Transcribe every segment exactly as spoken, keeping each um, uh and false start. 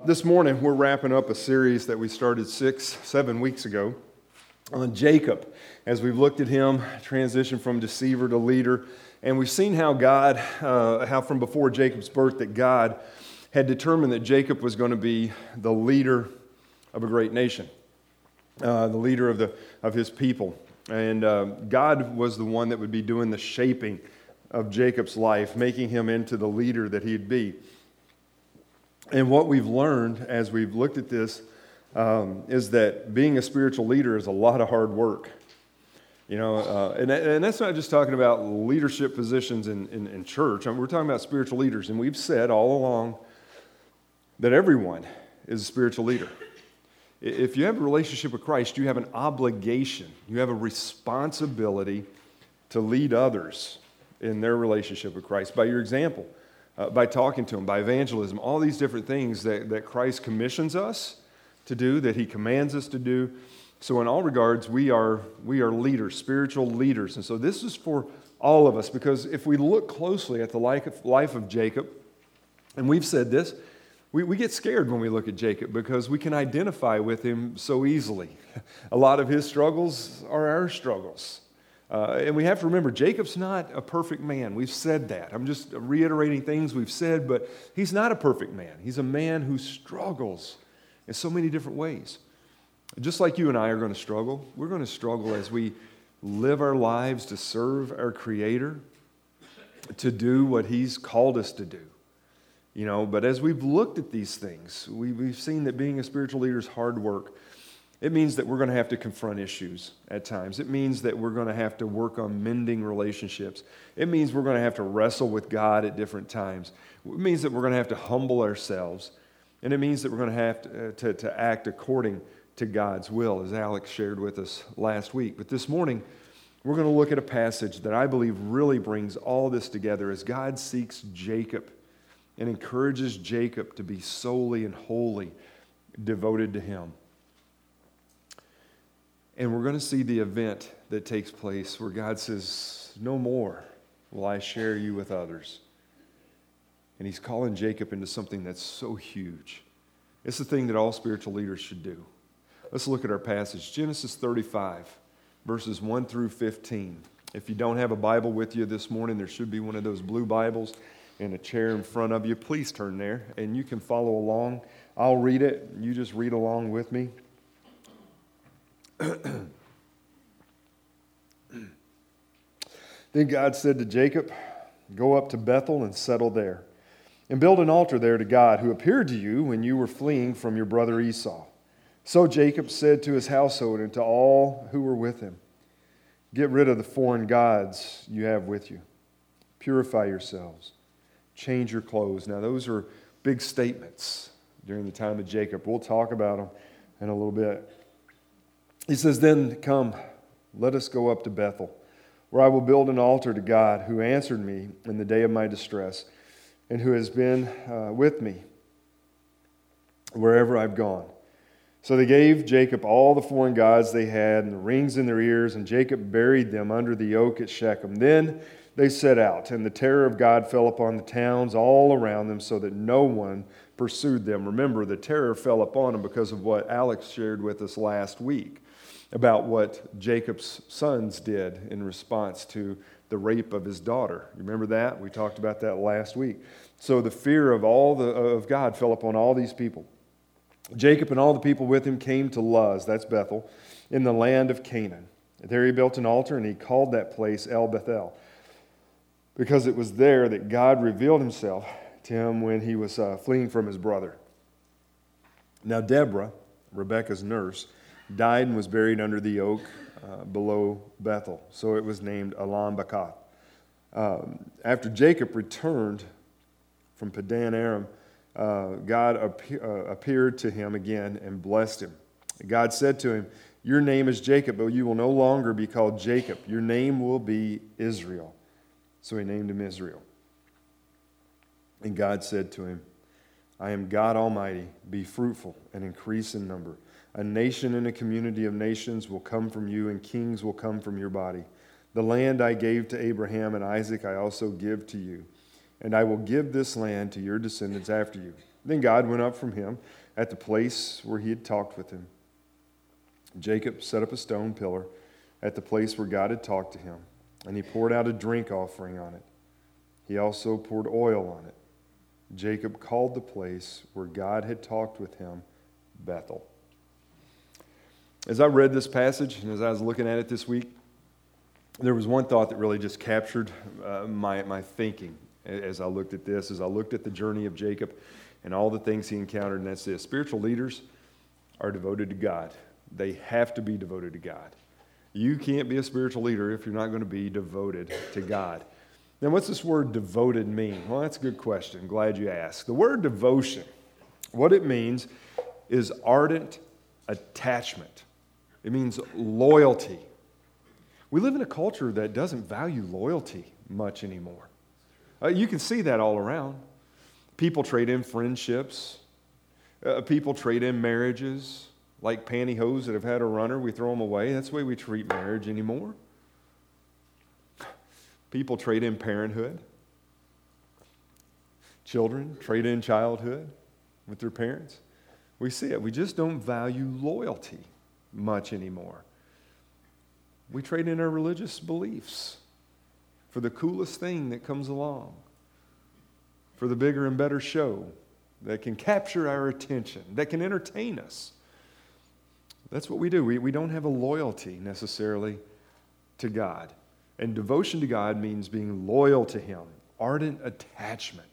This morning, we're wrapping up a series that we started six, seven weeks ago on Jacob, as we've looked at him transition from deceiver to leader, and we've seen how God, uh, how from before Jacob's birth, that God had determined that Jacob was going to be the leader of a great nation, uh, the leader of the of his people, and uh, God was the one that would be doing the shaping of Jacob's life, making him into the leader that he'd be. And what we've learned as we've looked at this um, is that being a spiritual leader is a lot of hard work. You know, uh, and, and that's not just talking about leadership positions in, in, in church. I mean, we're talking about spiritual leaders. And we've said all along that everyone is a spiritual leader. If you have a relationship with Christ, you have an obligation, you have a responsibility to lead others in their relationship with Christ by your example. Uh, by talking to him, by evangelism, all these different things that, that Christ commissions us to do, that he commands us to do. So in all regards, we are we are leaders, spiritual leaders. And so this is for all of us, because if we look closely at the life of, life of Jacob, and we've said this, we, we get scared when we look at Jacob because we can identify with him so easily. A lot of his struggles are our struggles. Uh, and we have to remember, Jacob's not a perfect man. We've said that. I'm just reiterating things we've said, but he's not a perfect man. He's a man who struggles in so many different ways. Just like you and I are going to struggle, we're going to struggle as we live our lives to serve our Creator, to do what he's called us to do. You know, but as we've looked at these things, we, we've seen that being a spiritual leader is hard work. It means that we're going to have to confront issues at times. It means that we're going to have to work on mending relationships. It means we're going to have to wrestle with God at different times. It means that we're going to have to humble ourselves. And it means that we're going to have to, uh, to, to act according to God's will, as Alex shared with us last week. But this morning, we're going to look at a passage that I believe really brings all this together as God seeks Jacob and encourages Jacob to be solely and wholly devoted to him. And we're going to see the event that takes place where God says, "No more will I share you with others." And he's calling Jacob into something that's so huge. It's the thing that all spiritual leaders should do. Let's look at our passage. Genesis thirty-five, verses one through fifteen. If you don't have a Bible with you this morning, there should be one of those blue Bibles in a chair in front of you. Please turn there, and you can follow along. I'll read it. You just read along with me. Then God said to Jacob, "Go up to Bethel and settle there, and build an altar there to God, who appeared to you when you were fleeing from your brother Esau." So Jacob said to his household and to all who were with him, "Get rid of the foreign gods you have with you. Purify yourselves. Change your clothes." Now, those are big statements during the time of Jacob. We'll talk about them in a little bit. He says, "Then come, let us go up to Bethel, where I will build an altar to God, who answered me in the day of my distress, and who has been uh, with me wherever I've gone." So they gave Jacob all the foreign gods they had and the rings in their ears, and Jacob buried them under the oak at Shechem. Then they set out, and the terror of God fell upon the towns all around them, so that no one pursued them. Remember, the terror fell upon them because of what Alex shared with us last week about what Jacob's sons did in response to the rape of his daughter. You remember that? We talked about that last week. So the fear of all the of God fell upon all these people. Jacob and all the people with him came to Luz, that's Bethel, in the land of Canaan. There he built an altar, and he called that place El Bethel, because it was there that God revealed himself to him when he was uh, fleeing from his brother. Now Deborah, Rebekah's nurse, died and was buried under the oak uh, below Bethel. So it was named Elam Bakath. Um, after Jacob returned from Padan Aram, uh, God appe- uh, appeared to him again and blessed him. God said to him, "Your name is Jacob, but you will no longer be called Jacob. Your name will be Israel." So he named him Israel. And God said to him, "I am God Almighty. Be fruitful and increase in number. A nation and a community of nations will come from you, and kings will come from your body. The land I gave to Abraham and Isaac I also give to you, and I will give this land to your descendants after you. Then God went up from him at the place where he had talked with him. Jacob set up a stone pillar at the place where God had talked to him, and he poured out a drink offering on it. He also poured oil on it. Jacob called the place where God had talked with him Bethel. As I read this passage and as I was looking at it this week, there was one thought that really just captured uh, my, my thinking as I looked at this, as I looked at the journey of Jacob and all the things he encountered, and that's this. Spiritual leaders are devoted to God. They have to be devoted to God. You can't be a spiritual leader if you're not going to be devoted to God. Now, what's this word devoted mean? Well, that's a good question. Glad you asked. The word devotion, what it means is ardent attachment. It means loyalty. We live in a culture that doesn't value loyalty much anymore. Uh, you can see that all around. People trade in friendships. Uh, people trade in marriages. Like pantyhose that have had a runner, we throw them away. That's the way we treat marriage anymore. People trade in parenthood. Children trade in childhood with their parents. We see it. We just don't value loyalty much anymore. We trade in our religious beliefs for the coolest thing that comes along, for the bigger and better show that can capture our attention, that can entertain us. That's what we do. We, we don't have a loyalty necessarily to God. And devotion to God means being loyal to Him, ardent attachment,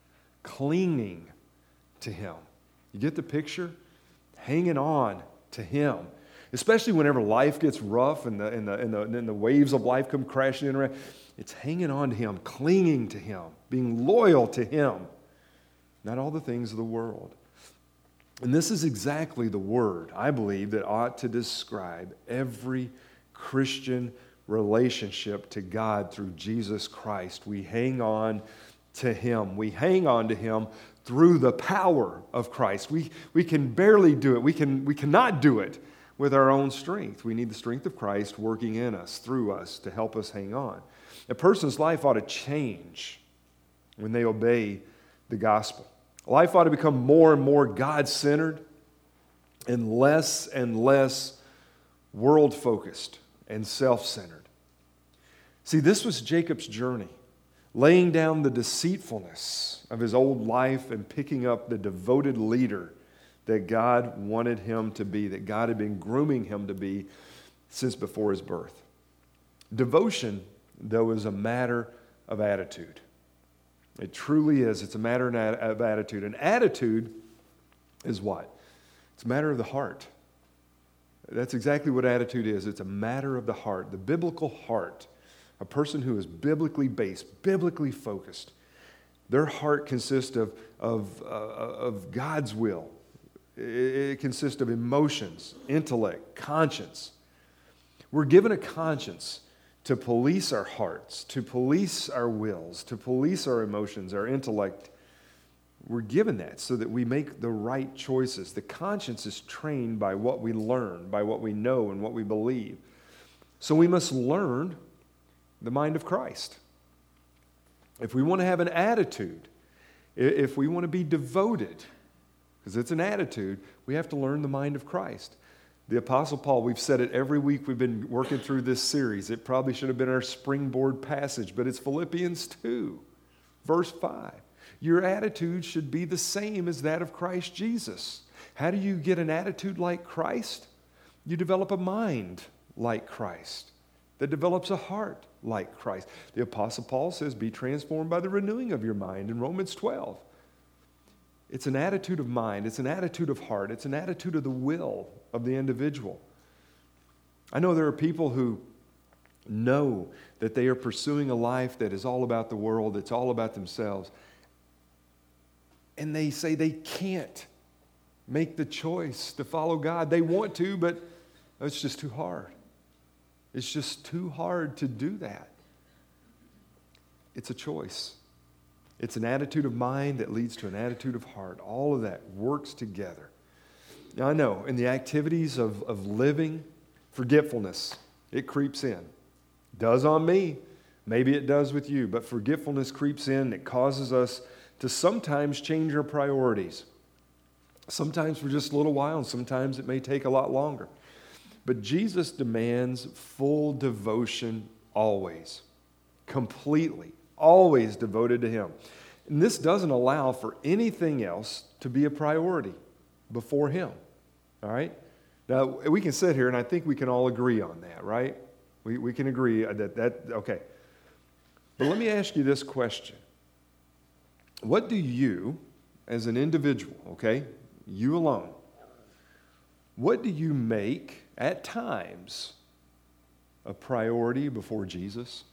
clinging to Him. You get the picture? Hanging on to Him. Especially whenever life gets rough and the, and the, and the, and the waves of life come crashing in around. It's hanging on to Him, clinging to Him, being loyal to Him, not all the things of the world. And this is exactly the word, I believe, that ought to describe every Christian relationship to God through Jesus Christ. We hang on to Him. We hang on to Him through the power of Christ. We, we can barely do it. We, can, we cannot do it with our own strength. We need the strength of Christ working in us, through us, to help us hang on. A person's life ought to change when they obey the gospel. Life ought to become more and more God-centered and less and less world-focused and self-centered. See, this was Jacob's journey, laying down the deceitfulness of his old life and picking up the devoted leader that God wanted him to be, that God had been grooming him to be since before his birth. Devotion, though, is a matter of attitude. It truly is. It's a matter of attitude. And attitude is what? It's a matter of the heart. That's exactly what attitude is. It's a matter of the heart. The biblical heart, a person who is biblically based, biblically focused, their heart consists of, of, uh, of God's will. It, it consists of emotions, intellect, conscience. We're given a conscience to police our hearts, to police our wills, to police our emotions, our intellect. We're given that so that we make the right choices. The conscience is trained by what we learn, by what we know and what we believe. So we must learn the mind of Christ. If we want to have an attitude, if we want to be devoted, because it's an attitude, we have to learn the mind of Christ. The Apostle Paul, we've said it every week we've been working through this series. It probably should have been our springboard passage, but it's Philippians two, verse five. Your attitude should be the same as that of Christ Jesus. How do you get an attitude like Christ? You develop a mind like Christ that develops a heart like Christ. The Apostle Paul says, be transformed by the renewing of your mind in Romans twelve. It's an attitude of mind. It's an attitude of heart. It's an attitude of the will of the individual. I know there are people who know that they are pursuing a life that is all about the world, it's all about themselves. And they say they can't make the choice to follow God. They want to, but it's just too hard. It's just too hard to do that. It's a choice. It's an attitude of mind that leads to an attitude of heart. All of that works together. Now, I know in the activities of, of living, forgetfulness, it creeps in. It does on me. Maybe it does with you. But forgetfulness creeps in. It causes us to sometimes change our priorities. Sometimes for just a little while, and sometimes it may take a lot longer. But Jesus demands full devotion always, completely, always devoted to Him. And this doesn't allow for anything else to be a priority before Him, all right? Now, we can sit here, and I think we can all agree on that, right? We, we can agree that that, okay. But let me ask you this question. What do you, as an individual, okay, you alone, what do you make, at times, a priority before Jesus?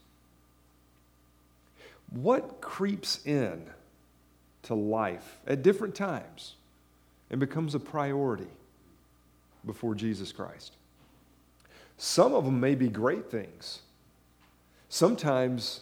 What creeps in to life at different times and becomes a priority before Jesus Christ? Some of them may be great things. Sometimes,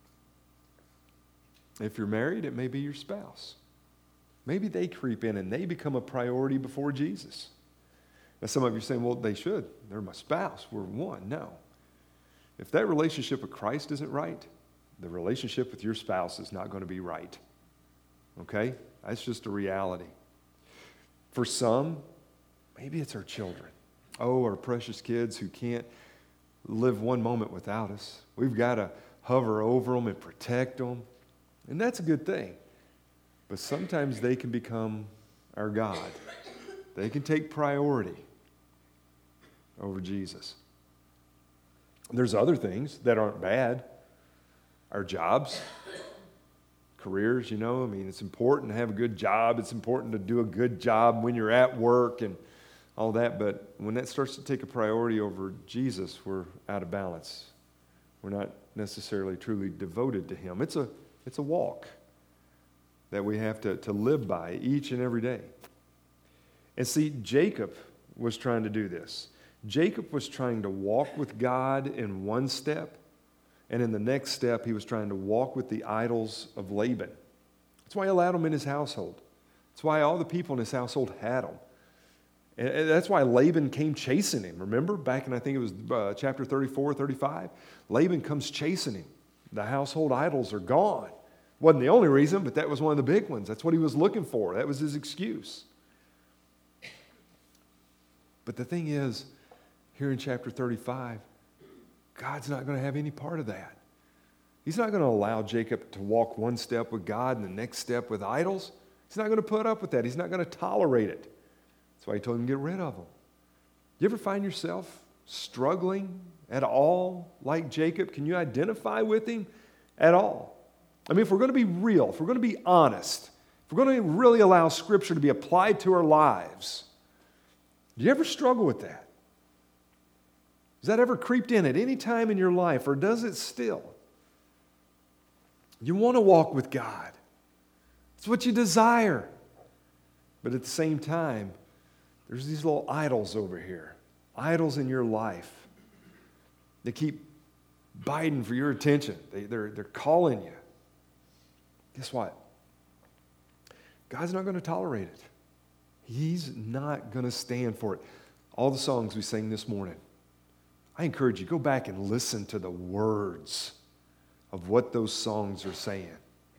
if you're married, it may be your spouse. Maybe they creep in and they become a priority before Jesus. Now, some of you are saying, well, they should. They're my spouse. We're one. No. If that relationship with Christ isn't right, the relationship with your spouse is not going to be right. Okay? That's just a reality. For some, maybe it's our children. Oh, our precious kids who can't live one moment without us. We've got to hover over them and protect them. And that's a good thing. But sometimes they can become our God. They can take priority over Jesus. There's other things that aren't bad. Our jobs, careers, you know. I mean, it's important to have a good job. It's important to do a good job when you're at work and all that. But when that starts to take a priority over Jesus, we're out of balance. We're not necessarily truly devoted to Him. It's a, it's a walk that we have to, to live by each and every day. And see, Jacob was trying to do this. Jacob was trying to walk with God in one step, and in the next step, he was trying to walk with the idols of Laban. That's why he allowed them in his household. That's why all the people in his household had them. And that's why Laban came chasing him. Remember, back in, I think it was uh, chapter thirty-four, thirty-five? Laban comes chasing him. The household idols are gone. Wasn't the only reason, but that was one of the big ones. That's what he was looking for. That was his excuse. But the thing is, here in chapter thirty-five, God's not going to have any part of that. He's not going to allow Jacob to walk one step with God and the next step with idols. He's not going to put up with that. He's not going to tolerate it. That's why he told him to get rid of them. You ever find yourself struggling at all like Jacob? Can you identify with him at all? I mean, if we're going to be real, if we're going to be honest, if we're going to really allow Scripture to be applied to our lives, do you ever struggle with that? Has that ever creeped in at any time in your life, or does it still? You want to walk with God. It's what you desire. But at the same time, there's these little idols over here, idols in your life. They keep biting for your attention. They, they're, they're calling you. Guess what? God's not going to tolerate it. He's not going to stand for it. All the songs we sang this morning, I encourage you, go back and listen to the words of what those songs are saying.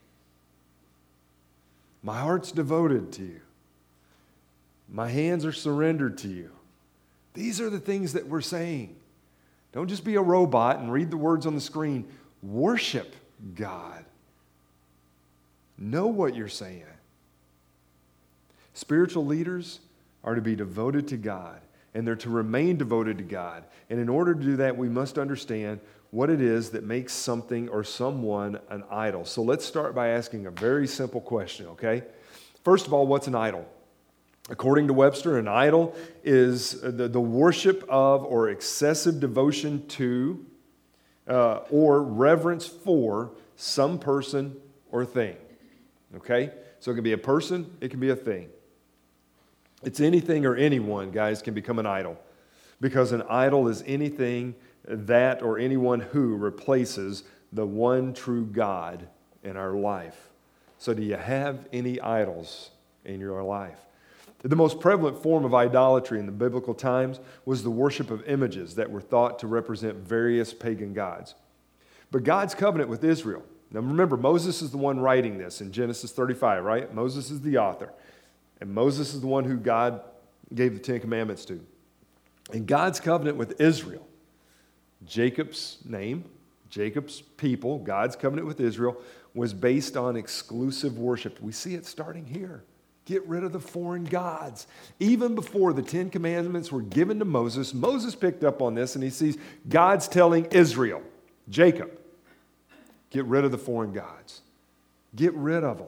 My heart's devoted to you. My hands are surrendered to you. These are the things that we're saying. Don't just be a robot and read the words on the screen. Worship God. Know what you're saying. Spiritual leaders are to be devoted to God, and they're to remain devoted to God. And in order to do that, we must understand what it is that makes something or someone an idol. So let's start by asking a very simple question, okay? First of all, what's an idol? According to Webster, an idol is the, the worship of or excessive devotion to uh, or reverence for some person or thing, okay? So it can be a person, it can be a thing. It's anything or anyone, guys, can become an idol, because an idol is anything that or anyone who replaces the one true God in our life. So do you have any idols in your life? The most prevalent form of idolatry in the biblical times was the worship of images that were thought to represent various pagan gods. But God's covenant with Israel Now remember, Moses is the one writing this in Genesis thirty-five, right? Moses is the author. And Moses is the one who God gave the Ten Commandments to. And God's covenant with Israel, Jacob's name, Jacob's people, God's covenant with Israel, was based on exclusive worship. We see it starting here. Get rid of the foreign gods. Even before the Ten Commandments were given to Moses, Moses picked up on this and he sees God's telling Israel, Jacob, get rid of the foreign gods. Get rid of them.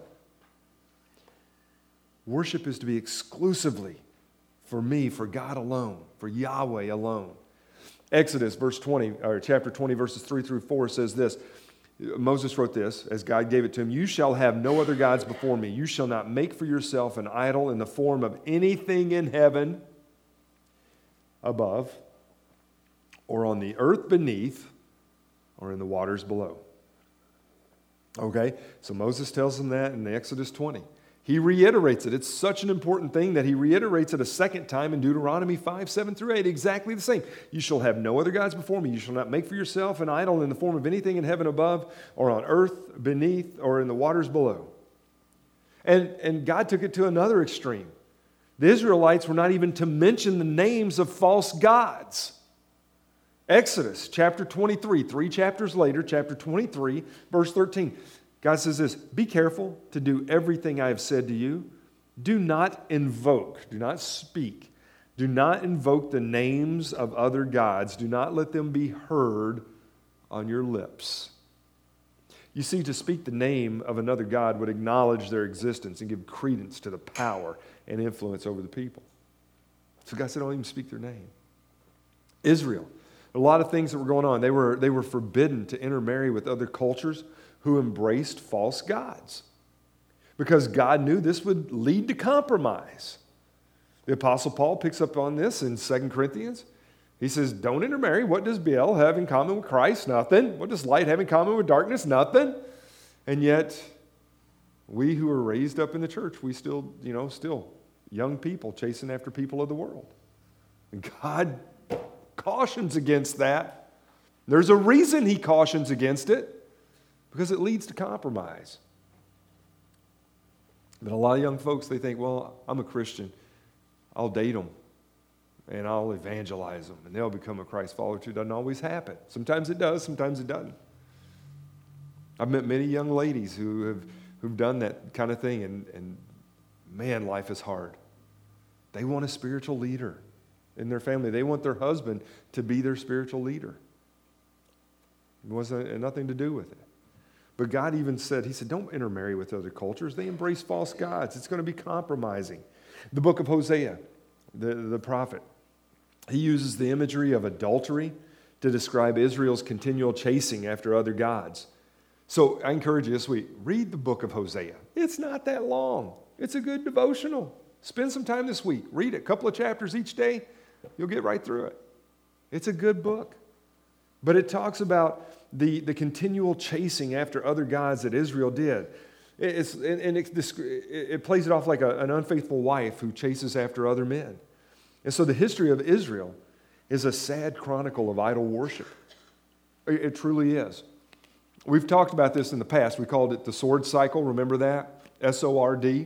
Worship is to be exclusively for me, for God alone, for Yahweh alone. Exodus verse twenty, or chapter twenty, verses three through four says this. Moses wrote this as God gave it to him. You shall have no other gods before me. You shall not make for yourself an idol in the form of anything in heaven above, or on the earth beneath, or in the waters below. Okay, so Moses tells them that in Exodus twenty. He reiterates it. It's such an important thing that he reiterates it a second time in Deuteronomy five, seven through eight, exactly the same. You shall have no other gods before me. You shall not make for yourself an idol in the form of anything in heaven above, or on earth beneath, or in the waters below. And, and God took it to another extreme. The Israelites were not even to mention the names of false gods. Exodus chapter twenty-three, three chapters later, chapter twenty-three, verse thirteen. God says this, be careful to do everything I have said to you. Do not invoke, do not speak, do not invoke the names of other gods. Do not let them be heard on your lips. You see, to speak the name of another god would acknowledge their existence and give credence to the power and influence over the people. So God said, don't even speak their name. Israel, a lot of things that were going on. They were, they were forbidden to intermarry with other cultures who embraced false gods, because God knew this would lead to compromise. The Apostle Paul picks up on this in Second Corinthians. He says, don't intermarry. What does Baal have in common with Christ? Nothing. What does light have in common with darkness? Nothing. And yet, we who are raised up in the church, we still, you know, still young people chasing after people of the world. And God cautions against that. There's a reason he cautions against it. Because it leads to compromise. But a lot of young folks, they think, well, I'm a Christian. I'll date them. And I'll evangelize them. And they'll become a Christ follower too. It doesn't always happen. Sometimes it does. Sometimes it doesn't. I've met many young ladies who have who've done that kind of thing. And, and man, life is hard. They want a spiritual leader in their family. They want their husband to be their spiritual leader. It wasn't nothing to do with it. But God even said, he said, don't intermarry with other cultures. They embrace false gods. It's going to be compromising. The book of Hosea, the, the prophet, he uses the imagery of adultery to describe Israel's continual chasing after other gods. So I encourage you this week, read the book of Hosea. It's not that long. It's a good devotional. Spend some time this week. Read it, a couple of chapters each day. You'll get right through it. It's a good book. But it talks about the, the continual chasing after other gods that Israel did. It's, and and it, it plays it off like a, an unfaithful wife who chases after other men. And so the history of Israel is a sad chronicle of idol worship. It, it truly is. We've talked about this in the past. We called it the sword cycle. Remember that? S O R D.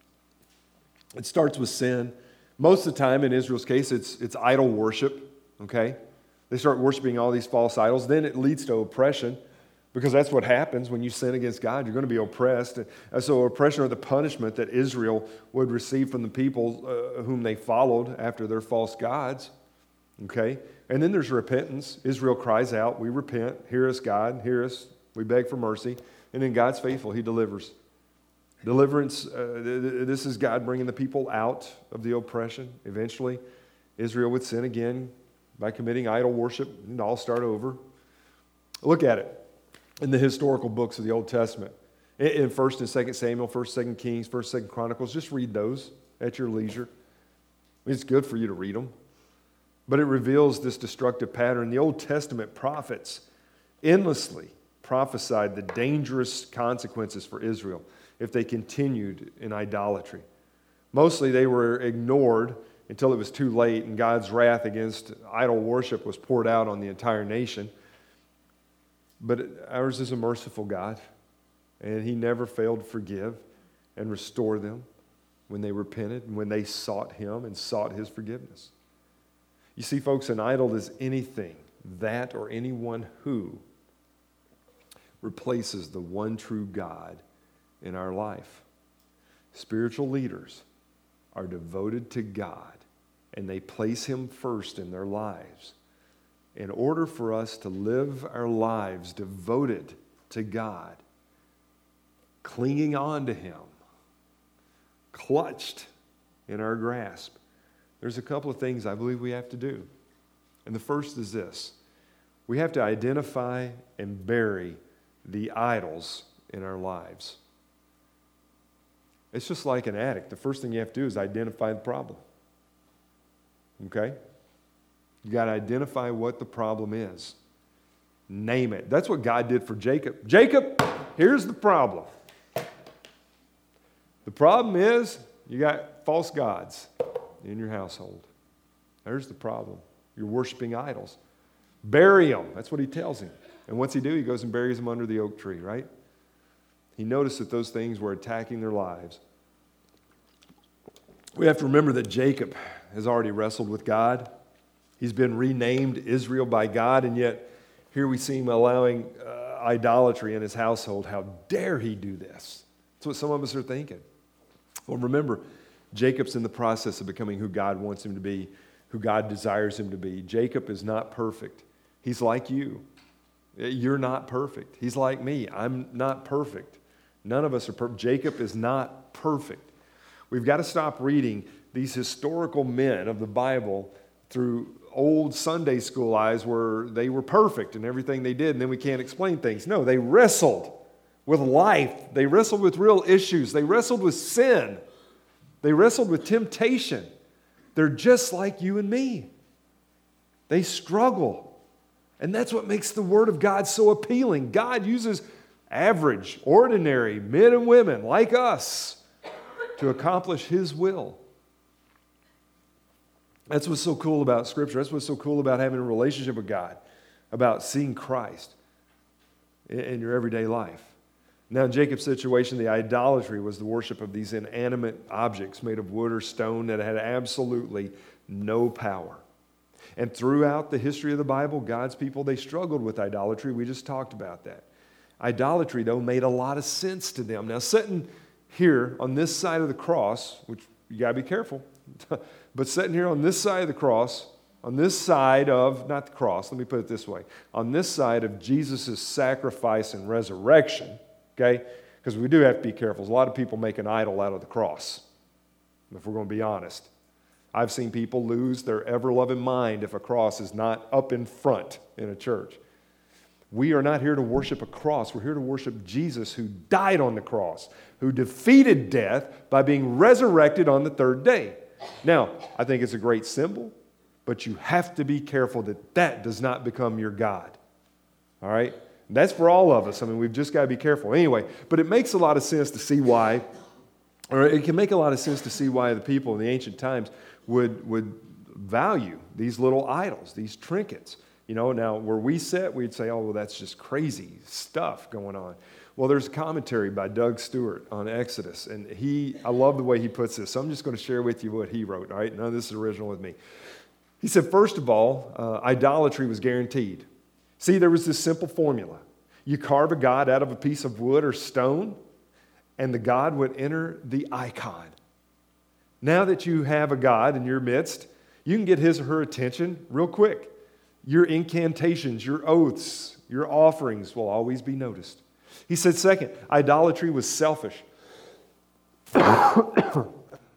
It starts with sin. Most of the time, in Israel's case, it's, it's idol worship, okay? They start worshiping all these false idols. Then it leads to oppression, because that's what happens when you sin against God. You're going to be oppressed. And so oppression, or the punishment that Israel would receive from the people uh, whom they followed after their false gods. Okay? And then there's repentance. Israel cries out, we repent, hear us God, hear us, we beg for mercy. And then God's faithful, he delivers. Deliverance, uh, this is God bringing the people out of the oppression. Eventually, Israel would sin again by committing idol worship, and all start over. Look at it in the historical books of the Old Testament. In First and Second Samuel, First, Second Kings, First, Second Chronicles, just read those at your leisure. It's good for you to read them. But it reveals this destructive pattern. The Old Testament prophets endlessly prophesied the dangerous consequences for Israel if they continued in idolatry. Mostly they were ignored until it was too late, and God's wrath against idol worship was poured out on the entire nation. But ours is a merciful God. And he never failed to forgive and restore them when they repented and when they sought him and sought his forgiveness. You see, folks, an idol is anything, that or anyone who replaces the one true God in our life. Spiritual leaders are devoted to God, and they place him first in their lives. In order for us to live our lives devoted to God, clinging on to him, clutched in our grasp, there's a couple of things I believe we have to do. And the first is this: we have to identify and bury the idols in our lives. It's just like an addict. The first thing you have to do is identify the problem. Okay? You got to identify what the problem is. Name it. That's what God did for Jacob. Jacob, here's the problem. The problem is you got false gods in your household. There's the problem. You're worshiping idols. Bury them. That's what he tells him. And what's he do? He goes and buries them under the oak tree, right? He noticed that those things were attacking their lives. We have to remember that Jacob has already wrestled with God. He's been renamed Israel by God, and yet here we see him allowing uh, idolatry in his household. How dare he do this? That's what some of us are thinking. Well, remember, Jacob's in the process of becoming who God wants him to be, who God desires him to be. Jacob is not perfect. He's like you. You're not perfect. He's like me. I'm not perfect. None of us are perfect. Jacob is not perfect. We've got to stop reading these historical men of the Bible through old Sunday school eyes where they were perfect in everything they did, and then we can't explain things. No, they wrestled with life. They wrestled with real issues. They wrestled with sin. They wrestled with temptation. They're just like you and me. They struggle. And that's what makes the Word of God so appealing. God uses average, ordinary men and women like us to accomplish His will. That's what's so cool about Scripture. That's what's so cool about having a relationship with God, about seeing Christ in your everyday life. Now, in Jacob's situation, the idolatry was the worship of these inanimate objects made of wood or stone that had absolutely no power. And throughout the history of the Bible, God's people, they struggled with idolatry. We just talked about that. Idolatry, though, made a lot of sense to them. Now, sitting here on this side of the cross, which you got to be careful, but sitting here on this side of the cross, on this side of, not the cross, let me put it this way, on this side of Jesus' sacrifice and resurrection, okay, because we do have to be careful. There's a lot of people make an idol out of the cross, if we're going to be honest. I've seen people lose their ever-loving mind if a cross is not up in front in a church. We are not here to worship a cross. We're here to worship Jesus, who died on the cross, who defeated death by being resurrected on the third day. Now, I think it's a great symbol, but you have to be careful that that does not become your God. All right? And that's for all of us. I mean, we've just got to be careful. Anyway, but it makes a lot of sense to see why, or it can make a lot of sense to see why the people in the ancient times would, would value these little idols, these trinkets. You know, now where we sit, we'd say, oh, well, that's just crazy stuff going on. Well, there's a commentary by Doug Stewart on Exodus, and he, I love the way he puts this, so I'm just going to share with you what he wrote, all right? None of this is original with me. He said, first of all, uh, idolatry was guaranteed. See, there was this simple formula. You carve a god out of a piece of wood or stone, and the god would enter the icon. Now that you have a God in your midst, you can get his or her attention real quick. Your incantations, your oaths, your offerings will always be noticed. He said, second, idolatry was selfish. Sorry about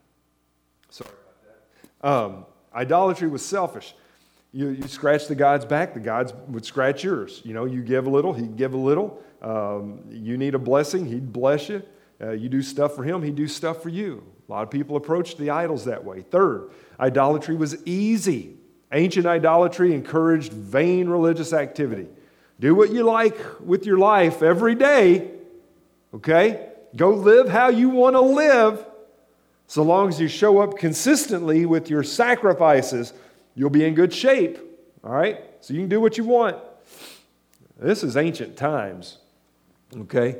that. Um, idolatry was selfish. You, you scratch the God's back, the gods would scratch yours. You know, you give a little, he'd give a little. Um, you need a blessing, he'd bless you. Uh, you do stuff for him, he'd do stuff for you. A lot of people approach the idols that way. Third, idolatry was easy. Ancient idolatry encouraged vain religious activity. Do what you like with your life every day, okay? Go live how you want to live. So long as you show up consistently with your sacrifices, you'll be in good shape, all right? So you can do what you want. This is ancient times, okay?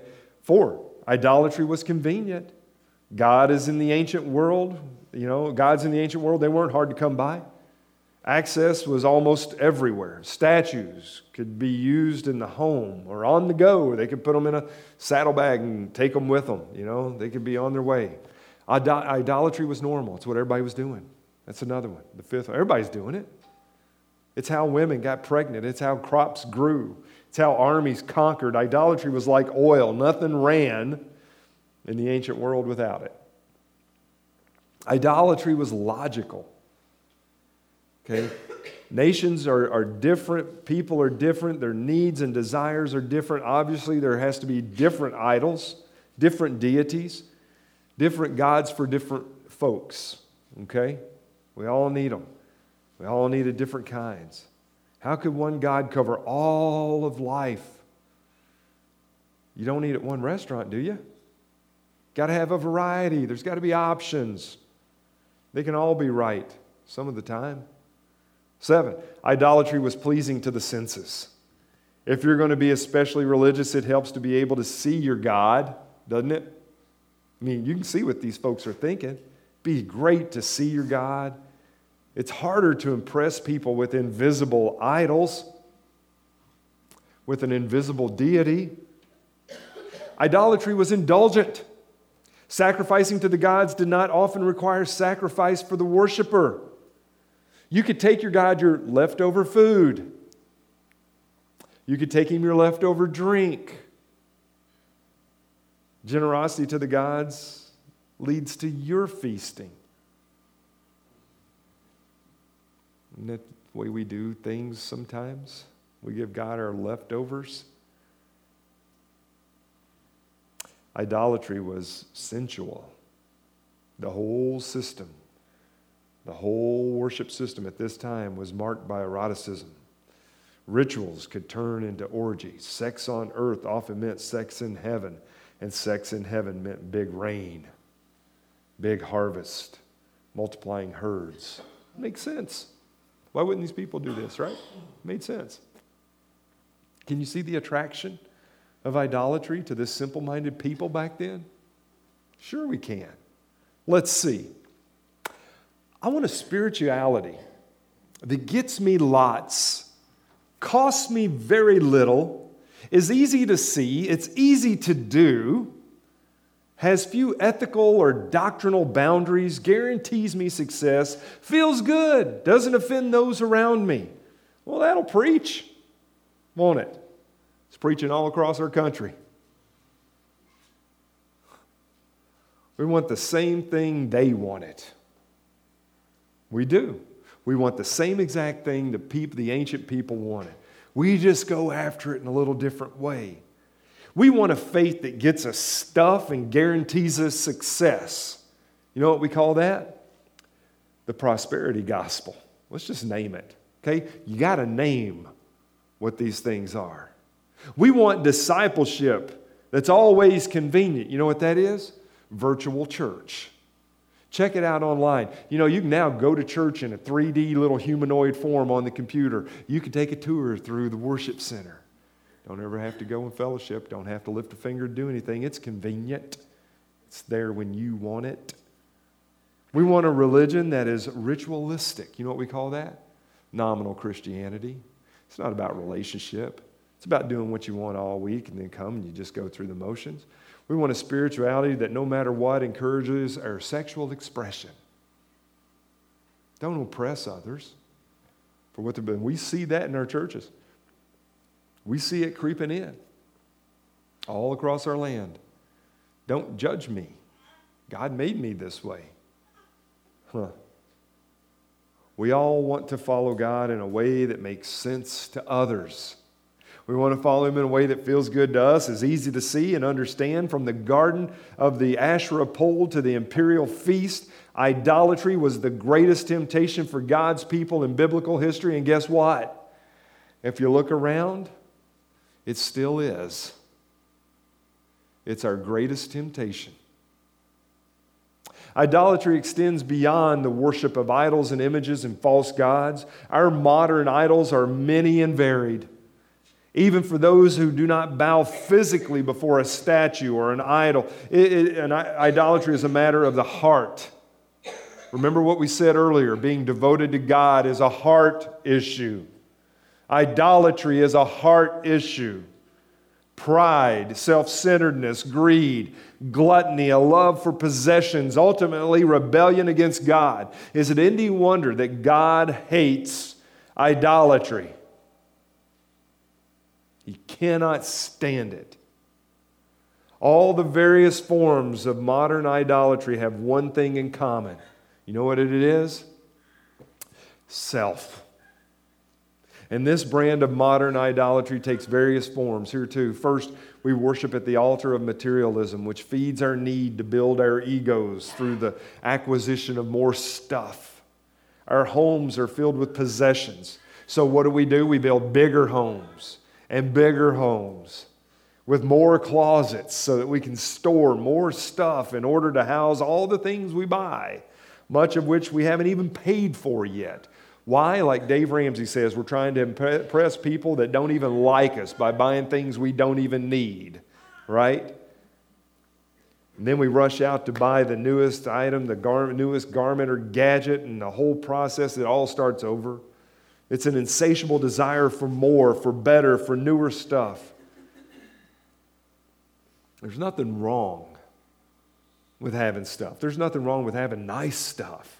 Four, idolatry was convenient. God is in the ancient world. You know, gods in the ancient world, they weren't hard to come by. Access was almost everywhere. Statues could be used in the home or on the go, or they could put them in a saddlebag and take them with them. You know, they could be on their way. Idol- idolatry was normal. It's what everybody was doing. That's another one. The fifth one. Everybody's doing it. It's how women got pregnant. It's how crops grew. It's how armies conquered. Idolatry was like oil. Nothing ran in the ancient world without it. Idolatry was logical. Okay? Nations are, are different. People are different. Their needs and desires are different. Obviously, there has to be different idols, different deities, different gods for different folks. Okay? We all need them. We all needed different kinds. How could one God cover all of life? You don't eat at one restaurant, do you? Got to have a variety. There's got to be options. They can all be right some of the time. Seven, idolatry was pleasing to the senses. If you're going to be especially religious, it helps to be able to see your God, doesn't it? I mean, you can see what these folks are thinking. It'd be great to see your God. It's harder to impress people with invisible idols, with an invisible deity. Idolatry was indulgent. Sacrificing to the gods did not often require sacrifice for the worshiper. You could take your God your leftover food. You could take him your leftover drink. Generosity to the gods leads to your feasting. Isn't that the way we do things sometimes? We give God our leftovers. Idolatry was sensual. The whole system, the whole worship system at this time was marked by eroticism. Rituals could turn into orgies. Sex on earth often meant sex in heaven, and sex in heaven meant big rain, big harvest, multiplying herds. Makes sense. Why wouldn't these people do this, right? Made sense. Can you see the attraction of idolatry to this simple-minded people back then? Sure we can. Let's see. I want a spirituality that gets me lots, costs me very little, is easy to see, it's easy to do, has few ethical or doctrinal boundaries, guarantees me success, feels good, doesn't offend those around me. Well, that'll preach, won't it? It's preaching all across our country. We want the same thing they wanted. We do. We want the same exact thing the people, the ancient people wanted. We just go after it in a little different way. We want a faith that gets us stuff and guarantees us success. You know what we call that? The prosperity gospel. Let's just name it. Okay? You got to name what these things are. We want discipleship that's always convenient. You know what that is? Virtual church. Check it out online. You know, you can now go to church in a three D little humanoid form on the computer. You can take a tour through the worship center. Don't ever have to go in fellowship. Don't have to lift a finger to do anything. It's convenient. It's there when you want it. We want a religion that is ritualistic. You know what we call that? Nominal Christianity. It's not about relationship. It's about doing what you want all week and then come and you just go through the motions. We want a spirituality that no matter what encourages our sexual expression. Don't oppress others for what they've been. We see that in our churches. We see it creeping in all across our land. Don't judge me. God made me this way. Huh. We all want to follow God in a way that makes sense to others. We want to follow him in a way that feels good to us, is easy to see and understand. From the garden of the Asherah pole to the imperial feast, idolatry was the greatest temptation for God's people in biblical history. And guess what? If you look around, it still is. It's our greatest temptation. Idolatry extends beyond the worship of idols and images and false gods. Our modern idols are many and varied. Even for those who do not bow physically before a statue or an idol, it, it, an idolatry is a matter of the heart. Remember what we said earlier, being devoted to God is a heart issue. Idolatry is a heart issue. Pride, self-centeredness, greed, gluttony, a love for possessions, ultimately rebellion against God. Is it any wonder that God hates idolatry? He cannot stand it. All the various forms of modern idolatry have one thing in common. You know what it is? Self. And this brand of modern idolatry takes various forms here too. First, we worship at the altar of materialism, which feeds our need to build our egos through the acquisition of more stuff. Our homes are filled with possessions. So what do we do? We build bigger homes and bigger homes with more closets so that we can store more stuff in order to house all the things we buy, much of which we haven't even paid for yet. Why? Like Dave Ramsey says, we're trying to impress people that don't even like us by buying things we don't even need, right? And then we rush out to buy the newest item, the gar- newest garment or gadget, and the whole process, it all starts over. It's an insatiable desire for more, for better, for newer stuff. There's nothing wrong with having stuff. There's nothing wrong with having nice stuff.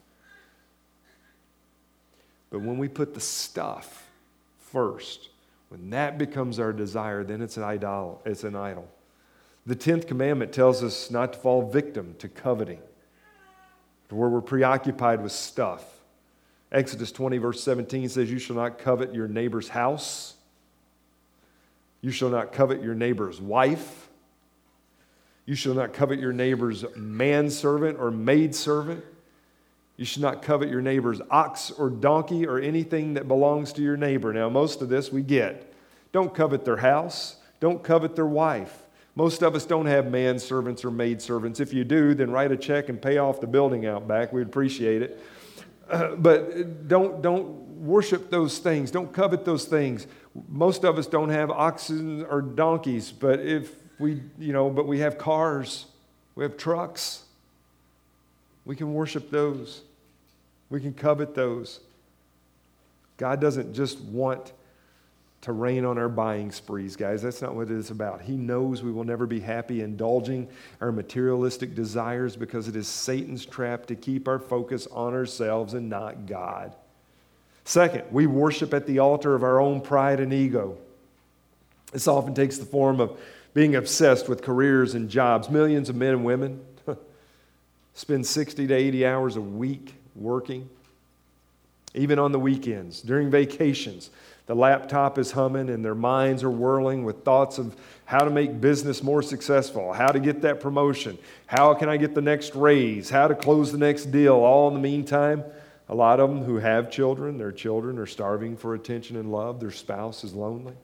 But when we put the stuff first, when that becomes our desire, then it's an idol. It's an idol. The tenth commandment tells us not to fall victim to coveting, where we're preoccupied with stuff. Exodus twenty, verse seventeen says, "You shall not covet your neighbor's house. You shall not covet your neighbor's wife. You shall not covet your neighbor's manservant or maidservant. You should not covet your neighbor's ox or donkey or anything that belongs to your neighbor." Now, most of this we get. Don't covet their house. Don't covet their wife. Most of us don't have manservants or maidservants. If you do, then write a check and pay off the building out back. We'd appreciate it. Uh, but don't, don't worship those things. Don't covet those things. Most of us don't have oxen or donkeys, but if we, you know, but we have cars. We have trucks. We can worship those. We can covet those. God doesn't just want to rain on our buying sprees, guys. That's not what it is about. He knows we will never be happy indulging our materialistic desires because it is Satan's trap to keep our focus on ourselves and not God. Second, we worship at the altar of our own pride and ego. This often takes the form of being obsessed with careers and jobs. Millions of men and women spend sixty to eighty hours a week working, even on the weekends, during vacations. The laptop is humming and their minds are whirling with thoughts of how to make business more successful, how to get that promotion, how can I get the next raise, how to close the next deal. All in the meantime, a lot of them who have children, their children are starving for attention and love. Their spouse is lonely.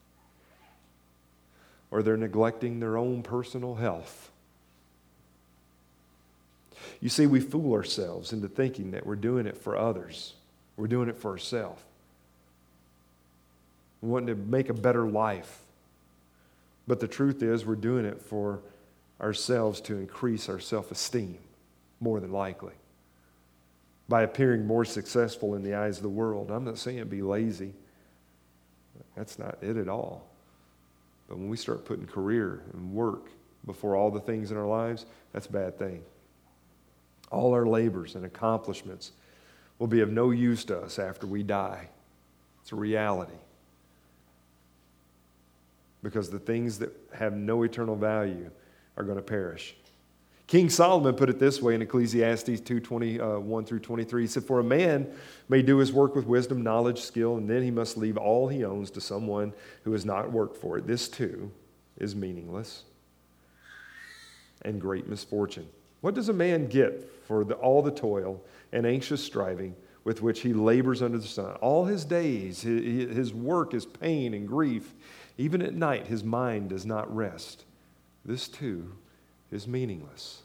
Or they're neglecting their own personal health. You see, we fool ourselves into thinking that we're doing it for others. We're doing it for ourselves. We want to make a better life. But the truth is, we're doing it for ourselves to increase our self-esteem, more than likely, by appearing more successful in the eyes of the world. I'm not saying be lazy. That's not it at all. But when we start putting career and work before all the things in our lives, that's a bad thing. All our labors and accomplishments will be of no use to us after we die. It's a reality. Because the things that have no eternal value are going to perish. King Solomon put it this way in Ecclesiastes two, twenty-one through twenty-three. He said, "For a man may do his work with wisdom, knowledge, skill, and then he must leave all he owns to someone who has not worked for it. This too is meaningless and great misfortune. What does a man get for the, all the toil and anxious striving with which he labors under the sun? All his days, his, his work is pain and grief. Even at night, his mind does not rest. This too is meaningless."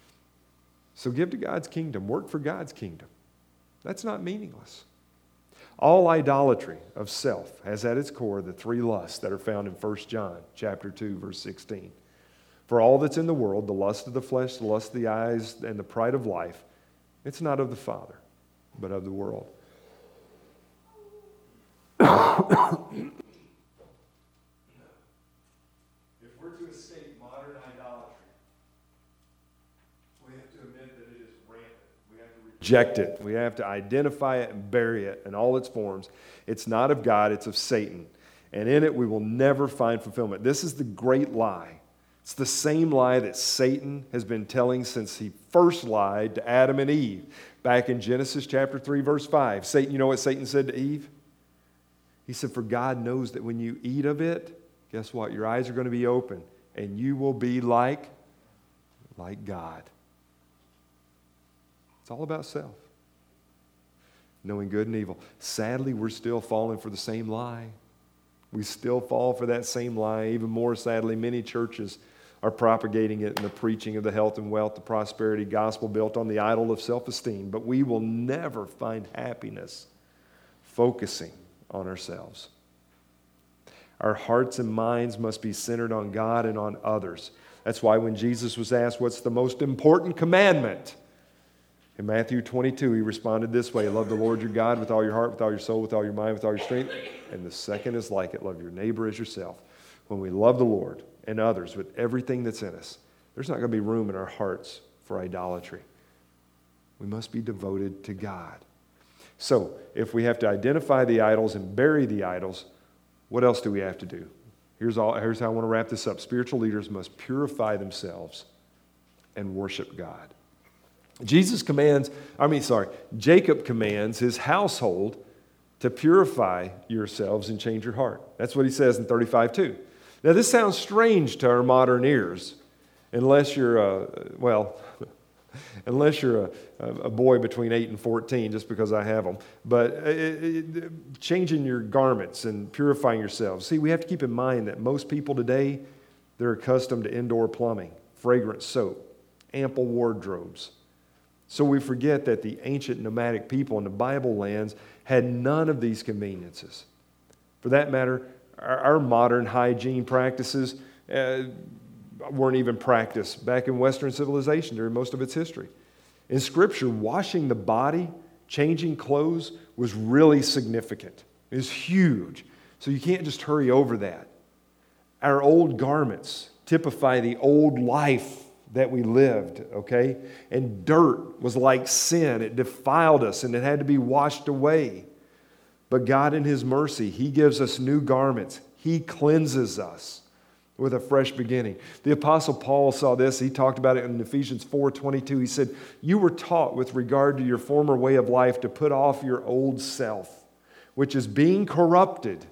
So give to God's kingdom. Work for God's kingdom. That's not meaningless. All idolatry of self has at its core the three lusts that are found in First John chapter two, verse sixteen. For all that's in the world, the lust of the flesh, the lust of the eyes, and the pride of life, it's not of the Father, but of the world. If we're to escape modern idolatry, we have to admit that it is rampant. We have to reject it. We have to identify it and bury it in all its forms. It's not of God, it's of Satan. And in it we will never find fulfillment. This is the great lie. It's the same lie that Satan has been telling since he first lied to Adam and Eve. Back in Genesis chapter three, verse five. Satan, you know what Satan said to Eve? He said, for God knows that when you eat of it, guess what? Your eyes are going to be open, and you will be like, like God. It's all about self. Knowing good and evil. Sadly, we're still falling for the same lie. We still fall for that same lie. Even more sadly, many churches are propagating it in the preaching of the health and wealth, the prosperity gospel built on the idol of self-esteem. But we will never find happiness focusing on ourselves. Our hearts and minds must be centered on God and on others. That's why when Jesus was asked, what's the most important commandment? In Matthew twenty-two, he responded this way, love the Lord your God with all your heart, with all your soul, with all your mind, with all your strength. And the second is like it, love your neighbor as yourself. When we love the Lord and others with everything that's in us, there's not going to be room in our hearts for idolatry. We must be devoted to God. So, if we have to identify the idols and bury the idols, what else do we have to do? Here's, all, here's how I want to wrap this up. Spiritual leaders must purify themselves and worship God. Jesus commands, I mean, sorry, Jacob commands his household to purify yourselves and change your heart. That's what he says in thirty-five two. Now, this sounds strange to our modern ears, unless you're, uh, well... Unless you're a, a boy between eight and fourteen, just because I have them. But it, it, changing your garments and purifying yourselves. See, we have to keep in mind that most people today, they're accustomed to indoor plumbing, fragrant soap, ample wardrobes. So we forget that the ancient nomadic people in the Bible lands had none of these conveniences. For that matter, our, our modern hygiene practices uh, weren't even practiced back in Western civilization during most of its history. In Scripture, washing the body, changing clothes was really significant. It was huge. So you can't just hurry over that. Our old garments typify the old life that we lived, okay? And dirt was like sin. It defiled us and it had to be washed away. But God in His mercy, He gives us new garments. He cleanses us with a fresh beginning. The Apostle Paul saw this. He talked about it in Ephesians four twenty-two. He said, you were taught with regard to your former way of life to put off your old self, which is being corrupted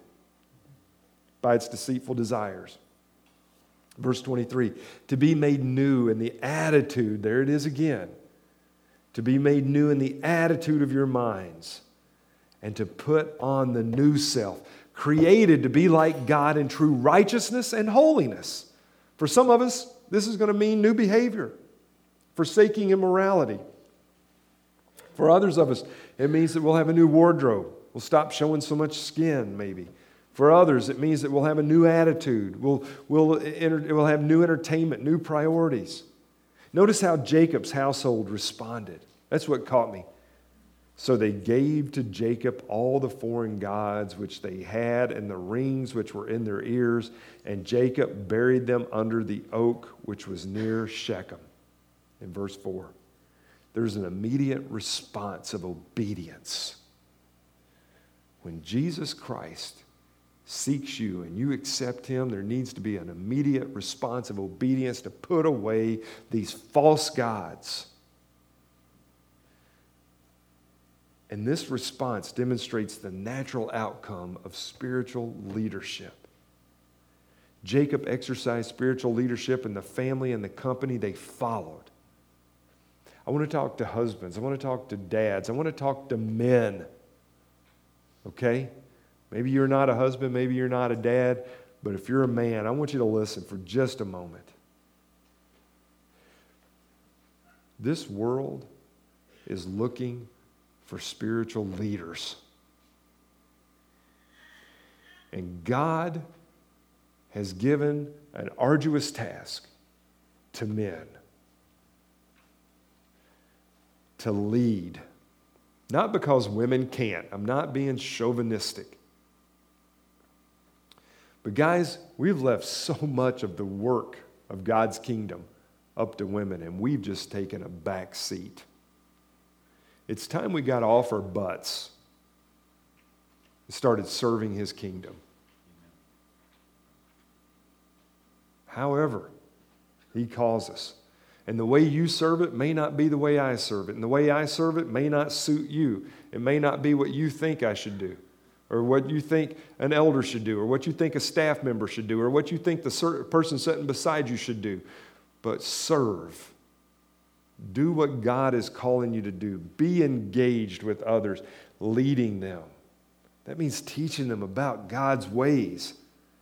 by its deceitful desires. Verse twenty-three, to be made new in the attitude, there it is again, to be made new in the attitude of your minds, and to put on the new self, created to be like God in true righteousness and holiness. For some of us, this is going to mean new behavior, forsaking immorality. For others of us, it means that we'll have a new wardrobe. We'll stop showing so much skin, maybe. For others, it means that we'll have a new attitude. We'll, we'll, we'll have new entertainment, new priorities. Notice how Jacob's household responded. That's what caught me. So they gave to Jacob all the foreign gods which they had and the rings which were in their ears, and Jacob buried them under the oak which was near Shechem. In verse four, there's an immediate response of obedience. When Jesus Christ seeks you and you accept Him, there needs to be an immediate response of obedience to put away these false gods. And this response demonstrates the natural outcome of spiritual leadership. Jacob exercised spiritual leadership in the family and the company they followed. I want to talk to husbands. I want to talk to dads. I want to talk to men. Okay? Maybe you're not a husband. Maybe you're not a dad. But if you're a man, I want you to listen for just a moment. This world is looking for spiritual leaders. And God has given an arduous task to men to lead. Not because women can't. I'm not being chauvinistic. But guys, we've left so much of the work of God's kingdom up to women, and we've just taken a back seat. It's time we got off our butts and started serving His kingdom. However, He calls us. And the way you serve it may not be the way I serve it. And the way I serve it may not suit you. It may not be what you think I should do, or what you think an elder should do, or what you think a staff member should do, or what you think the person sitting beside you should do. But serve. Do what God is calling you to do. Be engaged with others, leading them. That means teaching them about God's ways.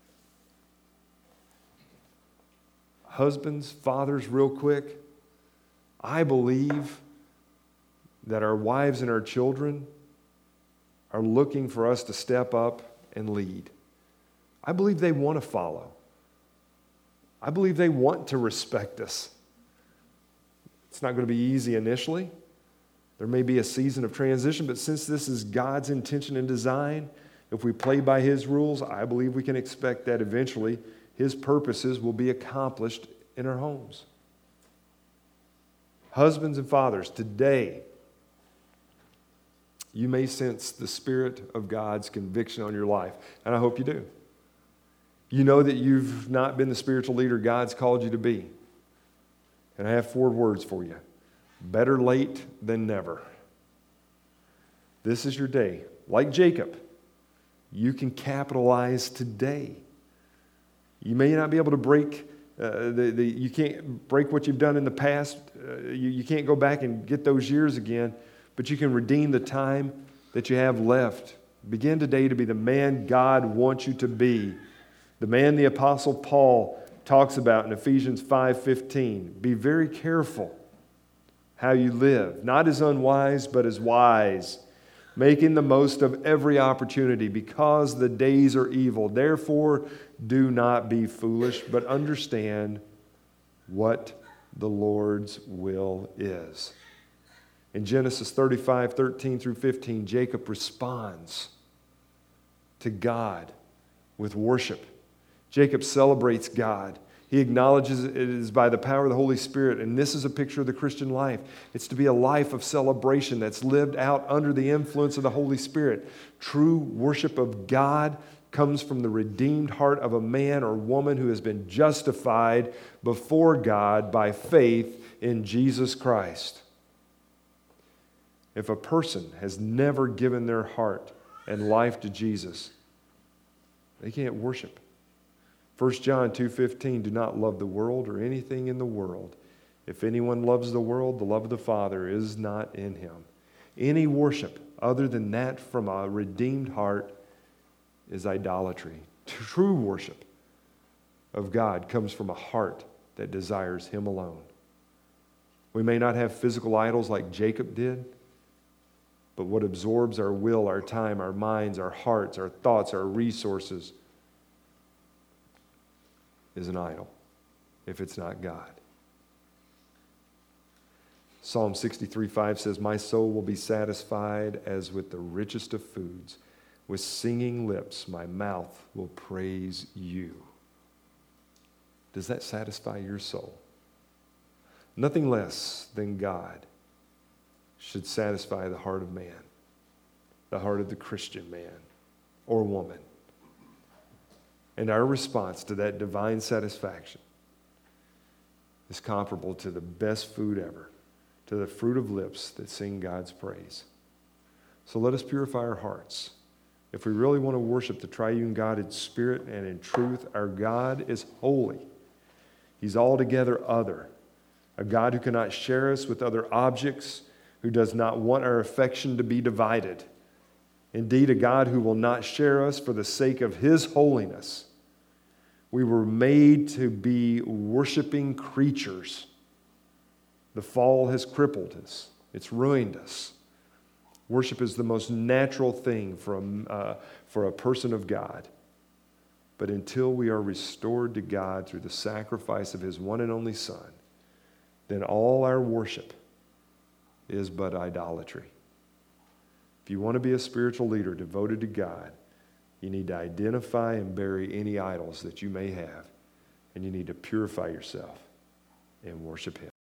Husbands, fathers, real quick, I believe that our wives and our children are looking for us to step up and lead. I believe they want to follow. I believe they want to respect us. It's not going to be easy initially. There may be a season of transition, but since this is God's intention and design, if we play by His rules, I believe we can expect that eventually His purposes will be accomplished in our homes. Husbands and fathers, today, you may sense the Spirit of God's conviction on your life, and I hope you do. You know that you've not been the spiritual leader God's called you to be. And I have four words for you. Better late than never. This is your day. Like Jacob, you can capitalize today. You may not be able to break, uh, the, the, you can't break what you've done in the past. Uh, you, you can't go back and get those years again, but you can redeem the time that you have left. Begin today to be the man God wants you to be. The man the Apostle Paul talks about in Ephesians five fifteen. Be very careful how you live, not as unwise, but as wise, making the most of every opportunity, because the days are evil. Therefore, do not be foolish, but understand what the Lord's will is. In Genesis thirty-five, thirteen through fifteen, Jacob responds to God with worship. Jacob celebrates God. He acknowledges it is by the power of the Holy Spirit, and this is a picture of the Christian life. It's to be a life of celebration that's lived out under the influence of the Holy Spirit. True worship of God comes from the redeemed heart of a man or woman who has been justified before God by faith in Jesus Christ. If a person has never given their heart and life to Jesus, they can't worship. First John two fifteen, do not love the world or anything in the world. If anyone loves the world, the love of the Father is not in him. Any worship other than that from a redeemed heart is idolatry. True worship of God comes from a heart that desires Him alone. We may not have physical idols like Jacob did, but what absorbs our will, our time, our minds, our hearts, our thoughts, our resources is an idol if it's not God. Psalm sixty-three five says, my soul will be satisfied as with the richest of foods. With singing lips, my mouth will praise you. Does that satisfy your soul? Nothing less than God should satisfy the heart of man, the heart of the Christian man or woman. And our response to that divine satisfaction is comparable to the best food ever, to the fruit of lips that sing God's praise. So let us purify our hearts. If we really want to worship the triune God in spirit and in truth, our God is holy. He's altogether other, a God who cannot share us with other objects, who does not want our affection to be divided. Indeed, a God who will not share us for the sake of His holiness. We were made to be worshiping creatures. The fall has crippled us. It's ruined us. Worship is the most natural thing for a, uh, for a person of God. But until we are restored to God through the sacrifice of his one and only Son, then all our worship is but idolatry. If you want to be a spiritual leader devoted to God, you need to identify and bury any idols that you may have, and you need to purify yourself and worship him.